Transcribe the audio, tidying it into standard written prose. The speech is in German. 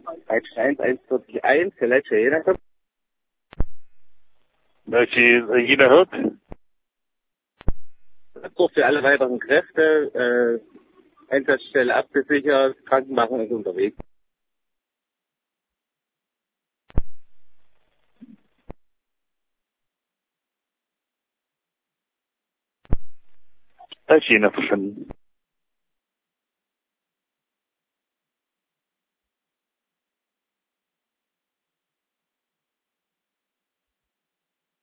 1 141, der letzte Jeder. Welche jeder hört? Rückruf für alle weiteren Kräfte, Einsatzstelle abgesichert, Krankenwagen ist unterwegs. Da ist jener verschwunden.